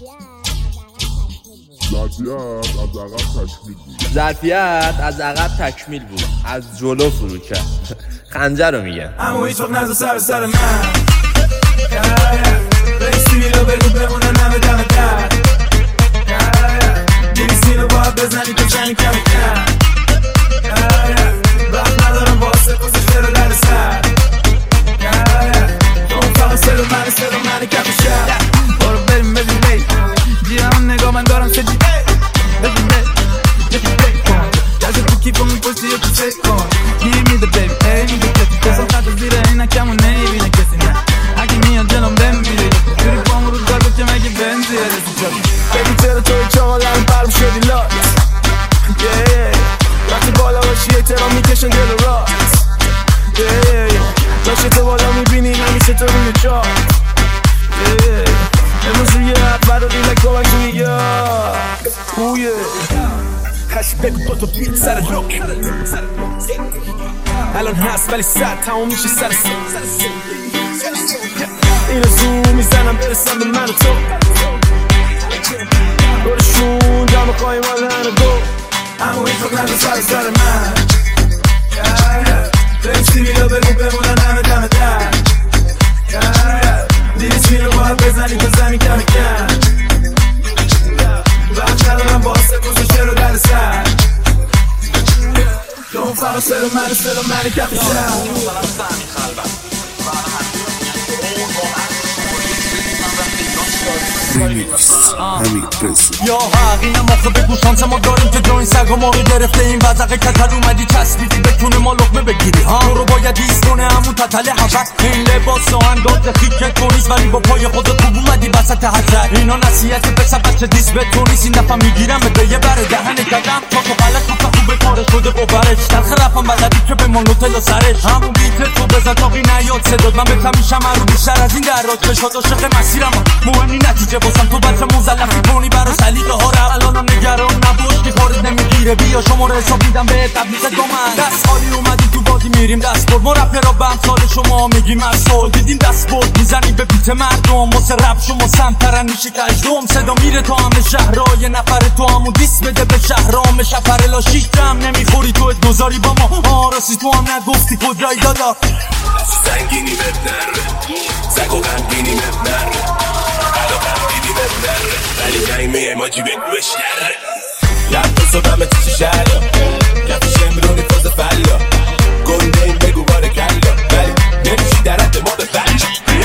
ظرفیت از عقب تکمیل بود، از جلو فرو کرد. خنجر رو میگن. اما هیچ وقت نزد سر من رئیسی رو بگو بمونه نمه دم در دیویستی رو باید بزنی تو چنی کم کم وقت ندارم واسه پوزش رو در سر تو اون فقط صدا من کف شد برو بریم ببین بی جیران نگاه من دارم چه جیده ببین بی دست تو کیفو میپرسی یا تو فکر کن گیر میده بیبی ای میده کسی کسان خط زیر اینکمو نمیبینه کسی نه اگه میاد جلوم بمیره جوری پامو رو دار بکه مگه بنزی رسی جا ببین چرا توی چاقالم برم شدی لات وقتی بالا باشی احترام میکشن جلو راست داشته تو بالا میبینی همیشه تو روی چار امروز یه حد برا دیلک با من توی یاد خشی بگو تو بیت سر لوک الان هست ولی سر تمام میشه سر اینو زوم میزنم برسم به من و تو برشون جمع خواهیم آدن دو اما این خود نزد سر من رئیسی رو بگو بمونن همه دم در دیویستی رو باید بزنی تو زمین کم کم وقت ندارم واسه پوزشه رو در سر تو اون فقط صدا من کف شد یا حق اینم آخه بگو شانس ما داریم که جا این سگا ما رو گرفته این وزقه کتر اومدی چسبیدی بتونه ما لقمه بگیری تو رو باید ایست کنه همون تتل حفظ این لباس و انداز خیکت کنیست ولی با پای خودت خوب اومدی وسط حضر اینا نصیحت بسر بچه دیست به تو نیست این دفعه میگیرم به یه بره دهن کدم تا تو غلط تو خوبه کارش شده باورش تلخ رفم بلدی که به من نوتل و سرش همون بیت تو بزن تاقی نیاد صداد من بهتم میشم رو بیشتر از این در راج بشاد عاشق مسیرم مهمی نتیجه باسم تو بچه مزلفی کنی برا سلیقه ها رو الانم نگران نباش که کارت نمیگیره بیا شما رو حساب میدم به تبلیغ دومن دست خالی اومدی تو بازی میریم دست برد ما رپرها به امثال شما میگیم اصال دیدیم دست برد میزنی به بیت مردم واسه رپ شما سمترن میشه کجدوم صدا میره تا همه شهرها یه نفر تو همون دیس بده به شهرام شفر لاشیش جمع نمیخوری تو ادگذاری با ما راستی تو هم نگفتی کجایی دادا سنگینی بد نره سگ و غمگینی بد نره حالا غمگینی بد نره ولی نیمه ماجی بگو بشنره یه صبح همه چیشی شهلا کفش امرونی فاز فلا گنده این بگو باره کلا ولی نمیشی در حد ما به بچه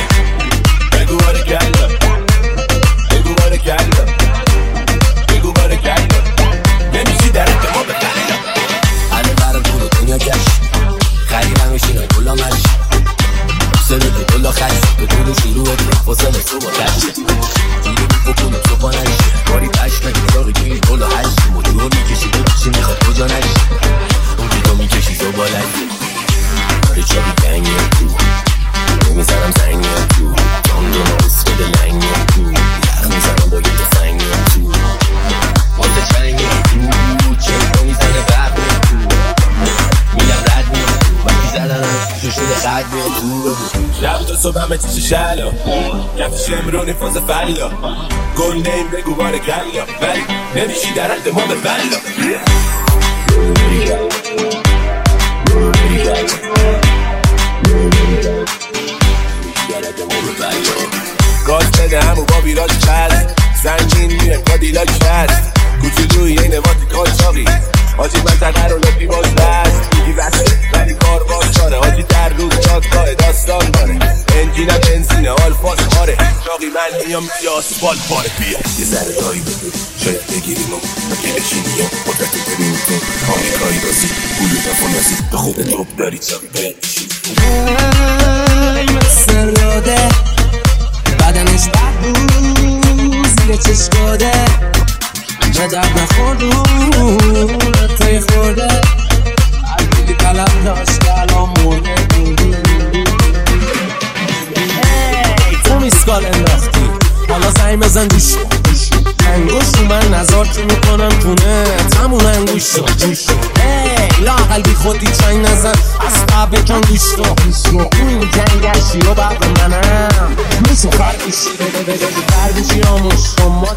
بگو باره کلا بگو باره کلا بگو باره کلا نمیشی در حد ما به کلا همه برم دور دنیا گشت خریبم میشینه کلا مرش سنه به کلا خشت به طول شروع فاصله صبح گشت جوری بکنم صبح نشه باری پشت نگه داغی گیری کلا هشت موجوه میکشی چی میخواد کجا نشه اون که تو میکشی تو بالایی داره چابی دنگی تو نمیزنم زنگی تو جان دو ناس بده لنگی تو یخ میزنم با یه دفنگی تو بازه چنگی تو چه میزنه برق تو میگم رد میام تو وقتی زدنم شده خد میام تو شب تا صبح همه چیش شلا کفش امرونی فاز فلا گل نیم بگو باره کلا ولی نمیشی در حد ما به بلا گاز بده همو با بیراج کرد زنگین میره کادیلاک کرد کوچولوی این واتی کالچاقی حاجی من تنه رو لپی باز لست میگی وسته ولی کار باز داره حاجی در روز جادگاه داستان داره انجینم بنزینه آلفاز خاره چاقی من میام میگه آسفال پاره بیا یه ذره دایی بده شاید بگیریم و مگه بشینی و قدرتو ببینی تو آمریکایی بازی گلو نفونازی به خود توب داری چاقی باید بشین مثل یاده بدنش بد بود زیر چشکاده نه درد نخوردون تای خورده علی طلب داشت که الان مرده تو میسکال انداختی حالا زنگ بزن گوش انگوش رو من نظار که میکنم تونه همون انگوش رو لاقل بی خودی چنگ نزن از قبل کن گوش رو این جنگشی و بعد منم میشو خرگوشی خرگوشی آموش کن ما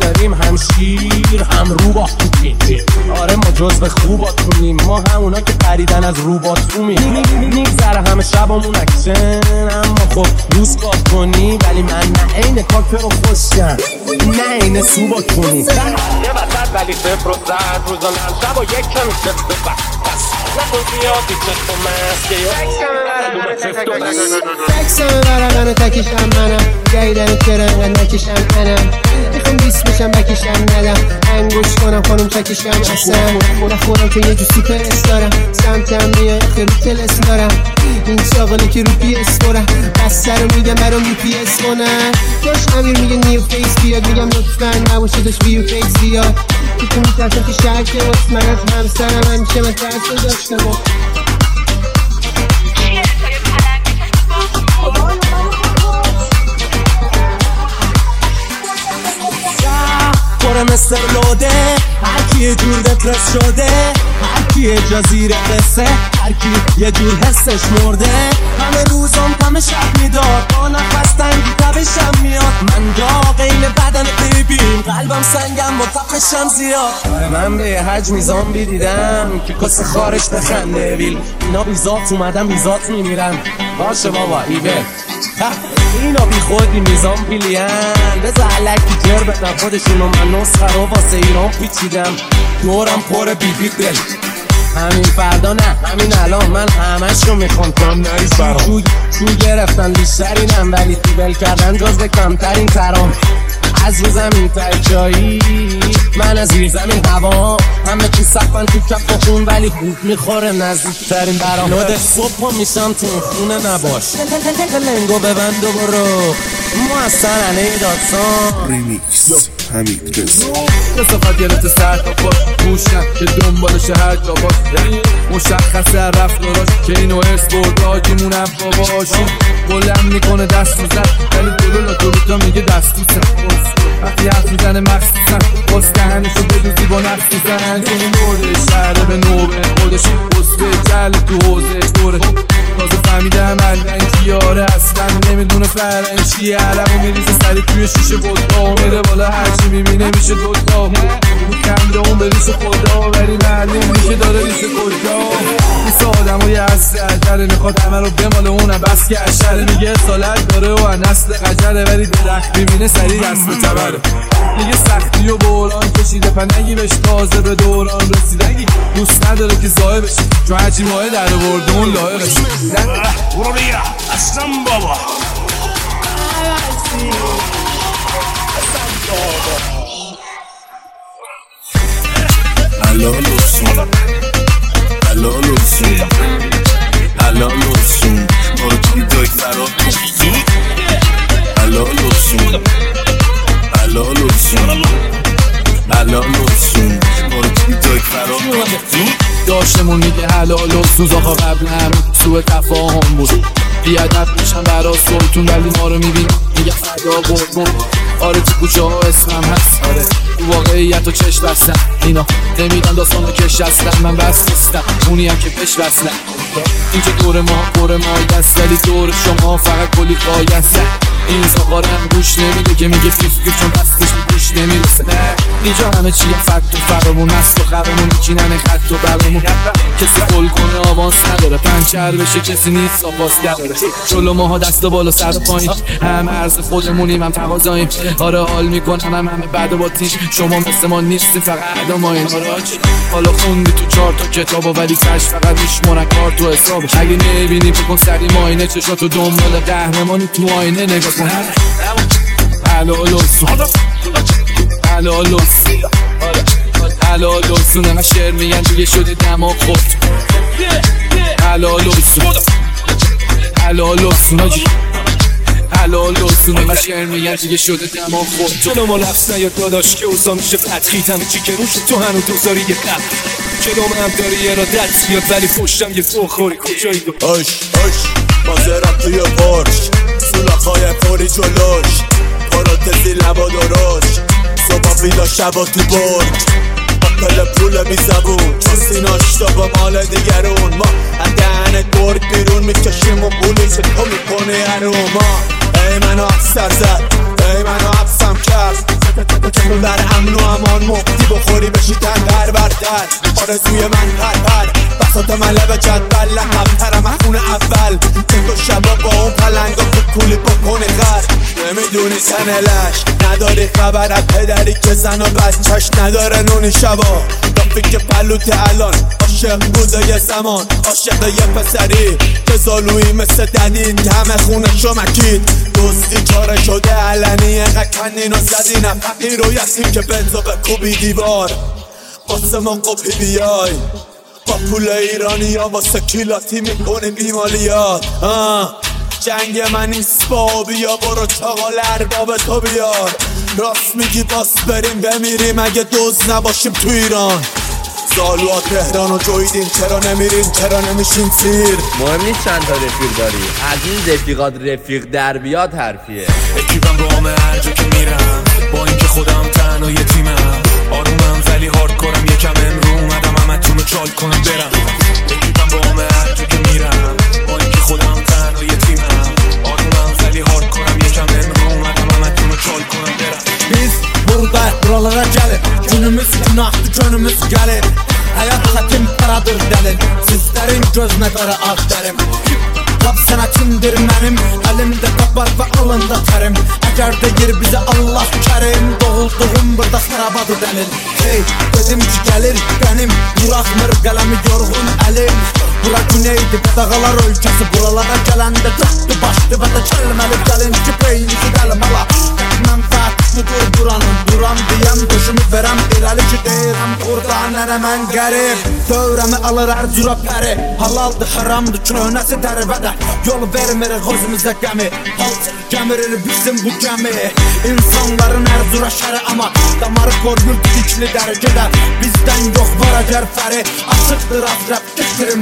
باختونیم. آره ما جزو خوباتونیم، ما همونا که خریدن از روباتونیم. میگذره همه شبامون اکشن، اما خب روز کار کنی ولی من نه عین کاکر رو خوشم نه عین سوبات کنی. یه وسط ولی صفر و زد روزا من شب و یک کمی صفر بس نکن زیادی چست و مسکه تکسم برقن و تکشم منم گیدن ترنگن نکشم انم میخوام بیست بشم بکشم ندم انگوش کنم خانم چکشم اصلا نخورم که یه جو سوپرس دارم سمتم میای که رو تلس دارم این شاغله که رو پی اس برم بسته رو میگم برام رو پی اس کنن داشت امیر میگه نیو فیس بیاد میگم لطفا نباشه داشت ویو فیس بیاد تو میترسم که شرکه واسه من از همسرم همیشه من ترس رو داشتم پره مستر لوده هر کی یه جور دپرس شده هر کی یه جزیره قصه هر کی یه جور حسش مرده همه روزم همه شب میداد با نفس تنگی تبشم میاد من جا قیل بدن قیبیم قلبم سنگم و تقشم زیاد من به حج میزان بیدیدم که کس خارش بخنده ویل اینا بیزات اومدم بیزات میمیرم باشه بابا ایوه اینا بی خودی میزان پیلین بذار علکی جر بدن خودشونو من نسخه رو واسه ایران پیچیدم دورم پر بیبی دل همین فردا نه همین الان من همش رو میخوام کام نریز برام چو گرفتن بیشترینم ولی تیبل کردن جز کمترین ترام از رو زمین تا جایی من از زیر زمین هوا همه تو سقفن تو کف و خون ولی خوب میخوره نزدیکترین برام لوده صبح میشم تو خونه نباش لنگو ببند و برو ما از سرنه دادسان ریمیکس حمید رضا کسافت گرفت سر تا پا گوشم که دنبالش هر جا باش یعنی مشخصه رفتاراش که اینو ارس برده آجیمونم باباشون بلند میکنه دست میزن ولی دلولا دلوتا میگه دست میزن وقتی حرف میزنه مخصوصن باز دهنشو بدوزی با نفس میزن که این برده شهره به نوبه خودش بسته جل تو حوزه دوره تازه فهمیده من کیاره اصلا نمیدونه فرنگ چیه علمو میریزه سری توی شیشه ودکا میره بالا هرچی میبینه میشه دوتا کمده اون بریش خدا ولی معلوم میشه داره ریشه کجا میسه آدم های اصل عجله میخواد همه رو بماله اونم بس که اشره میگه سالت داره و نسل قجره ولی درخت میبینه سری دست به تبره میگه سختی و بوران کشیده پنگی بهش تازه به دوران رسیدگی دوست نداره که زایه بشه چون هرچی ماه در ورده اون لایقش برو بیا اصلا بابا حلالوسون حلالوسون حلالوسون ما رو توی دای فرار کن حلالوسون حلالوسون حلالوسون ما رو توی دای فرار کن داشتمون میگه حلال و سوز آقا قبل هم سوء تفاهم بود بیادب میشم برا سلطون ولی ما رو میبین میگه فردا قربون آره تو کوچه ها اسمم هست آره تو واقعیت و چشم بستن اینا نمیدن داستان و کش هستن من بس نیستم اونی هم که پش وصلن اینجا دور ما پر مای دست ولی دور شما فقط کلی قایسته این زغارم گوش نمیده که میگه فیف چون دستش گوش نمیرسه اینجا همه چیه فکت و فرامون است و خبمون میچینن خط و برامون کسی قول کنه آوانس نداره پنچر بشه کسی نیست آواز نداره جلو ماها دست و بالا سر و پایین هم عرض خودمونیم هم تقاضاییم آره حال میکنم همه بعد و باطین شما مثل ما نیستیم فقط ادام این حالا خوندی تو 4 تا کتابا ولی کش فقط میشمونن کار تو حسابش اگه نمیبینی بکن سری ماینه چشاتو دنبال قهرمانی تو آینه نگاه کن حلالوسون حلالوسون حلالوسون همه شعر میگن دیگه شده دماغ خود حلالوسون حلالوسون آجی حلالوسون همه شعر میگن دیگه شده دماغ خود جلو ما لفظ نیا داداش که اوزا میشه فتخیت همه چی که روش تو هنو دوزاری یه قبل جلو هم داری یه را دست بیاد ولی پشتم یه تو خوری کجایی دو آش مازرم توی پرش سولاخای پوری جلوش پاراتزی لبا درش صبح بیلا شبا تو برج با پل پول بی زبون چاسی ناشتا با مال دیگرون ما دهنت برد بیرون میکشیم و بولی چه تو میکنه هرون ما ای منو افسر زد ای منو افسم کرد در امن و امان ایران مفتی بخوری بشی تن برتر آرزوی من پر بساط من لب جدول لقبترم از خون اول که تو شبا با اون پلنگا کولی بکنی خر نمیدونی سنلش نداری خبر از پدری که زن و بچهش نداره نونی شبا رفی که پلوت الان عاشق بوده یه زمان عاشق یه پسری که زالویی مثل ددین همه خونه شمکید دوستی چاره شده علنی قکنین و زدینم فقیر و یتیم که بنزا به کوبی دیوار واسه من قبی بیای با پول ایرانی ها واسه کیلاتی میکنیم بیمالیات جنگ من نیست با بیا برو چاقال ارباب تو بیار راست میگی باس بریم بمیریم اگه دوز نباشیم تو ایران زالوها تهران و جویدین چرا نمیرین چرا نمیشین سیر مهم نیست چند تا رفیق داری از این رفیقات رفیق در بیاد حرفیه اکیبم با همه هر جا که میرم با اینکه خودم تنها یه تیمم آرومم ولی هاردکورم یکم امرو اومدم همتونو چال کنم برم اکیبم با همه هر جا که میرم با اینکه خودم تنها یه تیمم آرومم ولی هاردکورم یکم امرو اومدم همتونو چال کنم برم biz burada buralara gelin günümüz günahtı gönlümüz gelin hayat hakim paradır delin sizlerin gözüne göre az derim Kap senetimdir benim elimde kap var ve alında terim eğer deyir bize Allah kerim doğulduğum burada sarabadı delil hey dedim ki gelir benim bırakmır kalemi yorgun elim Bura güneydi qadağalar ölkəsi buralara gələndə döktü başdı və də kəlməli gəlin ki beynisi dəlim ala mən fətişlidir buranın buram deyəm döşümü verəm irəli ki deyirəm burada nənə mən qərib dövrəmi alır hər cürə pəri halaldır haramdır köhnəsi dərvədə yol vermirik özümüzə qəmi halçıq gəmirir bizim bu gəmi insanların hər cürə şəri amma damarı qorgul dikli dərgədə bizdən yox var əgər fəri açıqdır azrəb getirim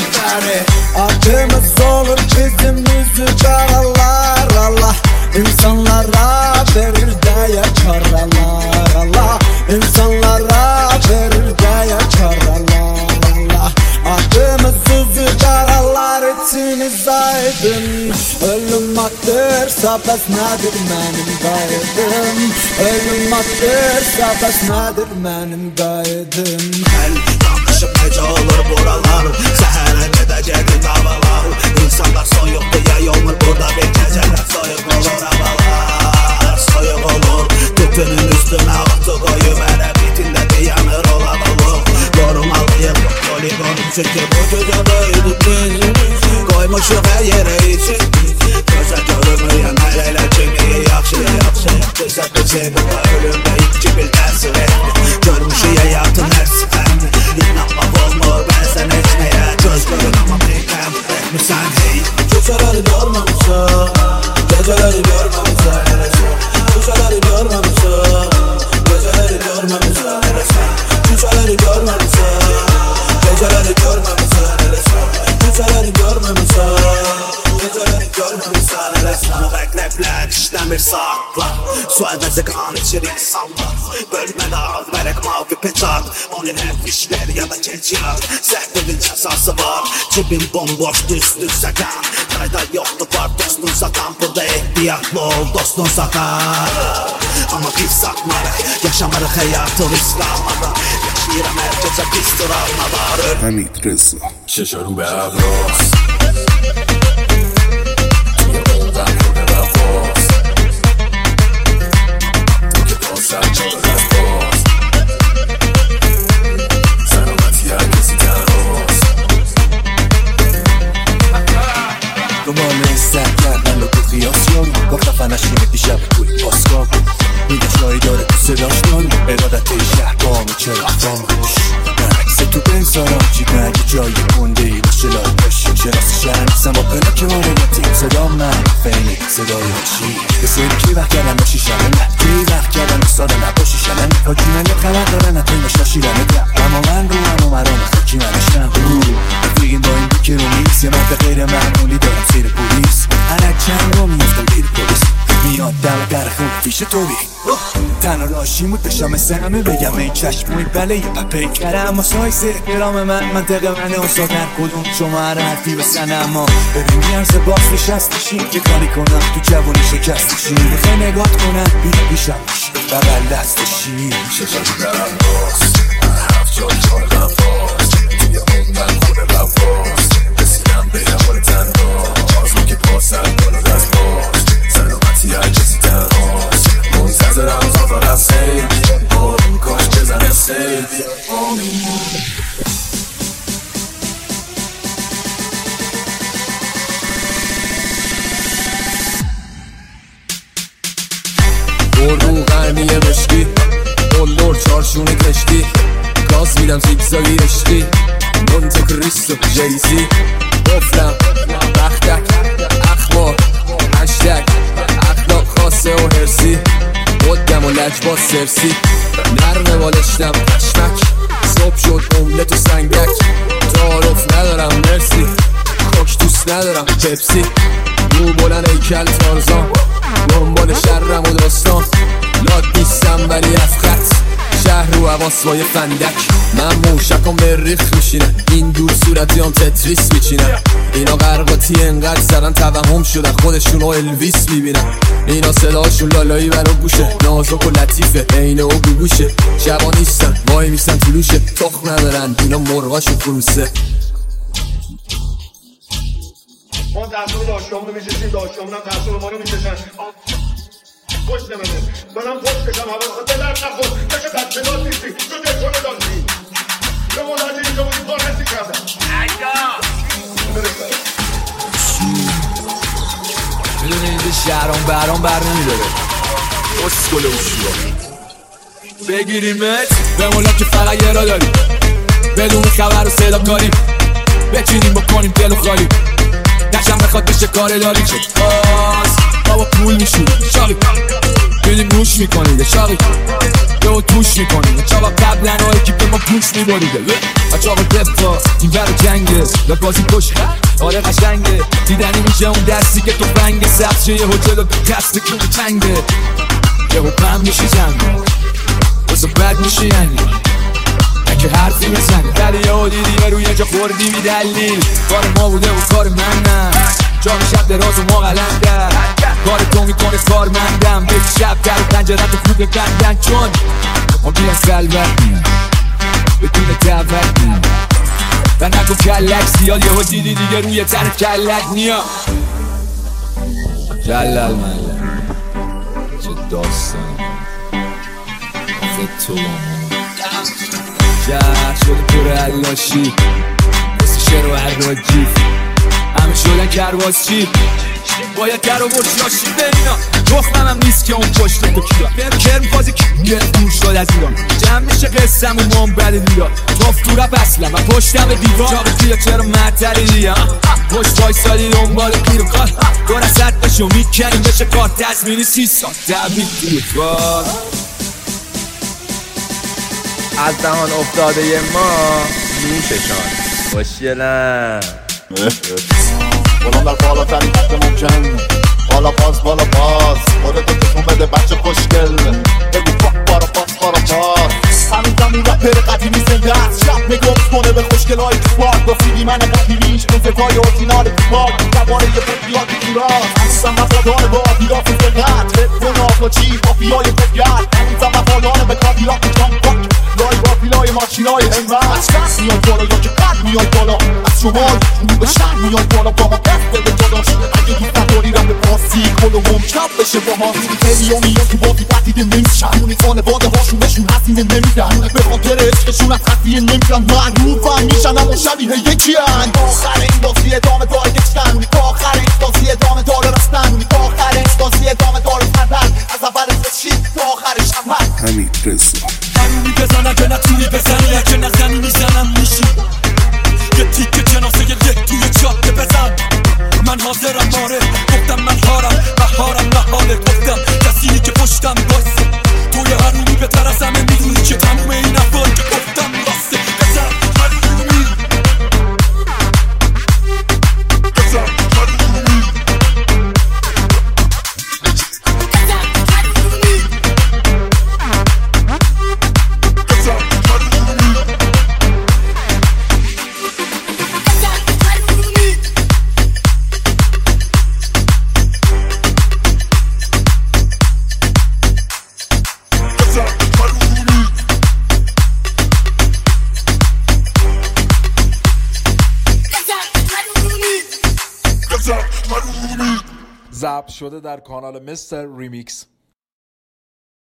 Adımız olur bizim yüzü dağlar Allah İnsanlara verir de yaşar Allah Allah İnsanlara verir de yaşar Allah Allah Adımız yüzü dağlar içiniz aydın Ölüm attırsa bes nedir benim gaydım Ölüm attırsa bes nedir benim gaydım Danışıp necə olur buralar Səhərə gedəcəkdir davalar İnsanlar soyuq deyə olmur burada bir gecələr soyuq olur havalar Soyuq olur tütünün üstünə otu qoyub Ərə bitində deyəmir olan olur Qorumalıyıq poligonum çünki bu gecədə idikimiz Qoymuşuq hər yerə için Gözə görünməyən ələylə kimi yaxşı Yaxşısa bizi burada ölümdə iki bil təsir etdi Görmüşük həyatın hər sifəndi İnanmaq olmur bəzən heç nəyə Göz görün amma beykəm etmirsən hey Gecələri görməmişəm Gecələri görməmişəm Gecələri görməmişəm Gecələri görməmişəm Gecələri görməmişəm Gecələri görməmişəm Gecələri görməmişəm Gecələri görməmişsən Rəslanı bəqləblər işləmir saatlar Su əvəzi qan içir insanlar Bölmədə ad vərək mavi peçard Onun həm işlər ya da genç yar Zəhdirin cəzası var Cibin bomboş düzdür səkan Qayda yoxdur var dostun satan Burada ehtiyatlı ol dostun satar Amma biz satmarıq Yaşamarıq həyatı risklamada Yaşayıram hər gecə pis travmalar Hamid Reza چشارو به ابراز دنبال استر کردن و تو خیاس یارو گفتم فنشینه دیشب توی پاسکار میگه شایی داره تو صداش دارو ارادت شهر بامو چرا فاموش عکس تو بنزارم جیبه اگه جایی کنده ای باشه لای باشی شراس شهر نیستم با پلاک وارنتی صدا من فیلی صدای باشی به سری کی وقت کردن باشی شرمه کی وقت کردن بساده نباشی شرمه تا جونه یه خبر دارن نتوی نشاشی رمه ده اما من رو همو مرام خاکی منشم رفیقیم با این بیکی رو نیست یه مرد غیر معمولی دارم سیر پولیس هر چند رو میفتم بیر پولیس میاد دم در خون پیش تو بی تنها راشیم بود داشتم مثل همه بگم این چشموی بله یه پپی کرم اما سایزه گرام من منطقه منه اصاد هر کدوم شما هر حرفی بسن اما ببین میارز باز نشستشیم یه کاری کنم تو جوانی شکستشیم بخوای نگاه کنم بیده بیشم بغل دستشیم ششم درم باز هفت جا جان لفاز توی موندن خونه لفاز رسیدم به یه حال تنهاز رو که پاسم کنو دست باز سلامتی هر کسی تنهاز منتظرم زافر از سیل بارون کاش بزنه سیل رو غرمی مشکی بلدور چارشونه کشتی گاز میدم زیگزاگی عشقی مونت کریستو جیزی گفتم بختک اخبار هشتک اخلاق خاصه و هرسی خودم و لجباز سرسی نرمه بالشتم پشمک صبح شد املت و سنگک تعارف ندارم مرسی خوک دوست ندارم پپسی رو بلند ایکل تارزان دنبال شرم و داستان لاد نیستم ولی افخط شهر رو حواس با یه فندک من موشکم به ریخ میشینم این دور صورتی هم تتریس میچینم اینا غرقاتی انقدر زدن توهم شدن خودشون رو الویس میبینن اینا صداشون لالایی برا گوشه نازک و لطیفه اینه و گوگوشه شبا نیستن وای میستن طلوشه تخم ندارن اینا مرغاشون فروسه ما دستور داشتامونو میششیم داشتامونم دستور ما رو میششن خوش نمونه منم خوش بشم حواست به در نخور کشه بچه داد نیستی تو دلکنه دادی به ملاجه اینجا بودی کار هستی کردم میدونه اینجا شهران برام بر نمیداره اسکل اوشورا بگیریمت به ملاجه فقط یه را داریم بدون خبر و صدا کاریم بچینیم بکنیم دل و خالی نشم بخواد بشه کار داری شد بابا پول میشونیم شاقی بیدیم روش میکنیده شاقی یهو توش میکنیده چاقا قبلن و اکیپ ما پوش میباریده چاقا دفتا این برا جنگه لبازی کش آره قشنگه دیدنی میشه اون دستی که تو بنگه سبز شه یهو جلو کست کون تنگه یهو پم میشه جنگه بسا بد میشه یعنی که حرفی بزنه ولی یهو دیدی روی جا خوردی میدلیل کار ما بوده و کار من نه جام شب دراز و ما قلندر کار تو میکنه کار مندم به شب در پنجره تو خوب بندن چون ما بیان سلوت میان بدون دعوت میان و نگو کلک زیاد یهو دیدی دیگه روی تن کلک میان جلال ملک چه داستان آخه تو شهر شده پر علاشی مثل شعر و عراجی همه شدن کرباسچی باید در و برشاشی برینا تخمم هم نیست که اون پشت تو کیا کرم فازی که دور شد از ایران جمع میشه قسم و من بده دیرا توف تو رب اصلا و پشتم دیوان جاقه کیا چرا مدتری دیا پشت وایسادی دنبال گیر و کار دور از حد بشو میکنیم بشه کار تزمینی 30 سال تبریک توی کار از دهان افتاده ما نوششان خوشگلم بلند در بالاترین حد ممکن بالا باز خودتو تکون بده بچه خوشگل بگو بارا باز هنوزم اون رپر قدیمی زنده است شب نگفت کنه به خوشگلای تو پارک گفتیدی من قدیمیش کنزفای اورجینال تو پارک دواره یه پرپیات تو راست هنوزم وفادار با آدیداف فقط رفت ناکاچی بافیای فقط هنوزم وفادار به کادیلاک جام پاک لای بافیلای ماشینای همت از کس میای بالا یا که قد میای بالا از شمال شروع به شهر میای بالا با ما دست بده جداش اگه دوست نداری رم به پاسی کلوم چپ بشه با ما تلیونی یا تو بافی قدیده نمیشن اونی خانواده هاشونشون حسینه نمیدن به خاطر عشقشون از خطیه نمیشن معروفن میشن اما شبیه یکی هن تا آخر این بازی ادامه داره گشتن اونی تا آخر این بازی ادامه داره رستن اونی تا آخر این بازی ادامه داره سردن از اول رسید تا آخرش هم هست همین رسید همونی بزنن که نتونی بزنی اگه نزنی میزنم میشی یه تیکه جناسه یک توی جاده بزن من حاضرم ماره گفتم من هارم بهارم نهاله گفتم کسی که پشتم بایسته توی هرونی بهتر از همه میدونی که تموم این افعال که گفتم راسته بزن هرونی بزن هرونی ضبط شده در کانال مستر ریمیکس.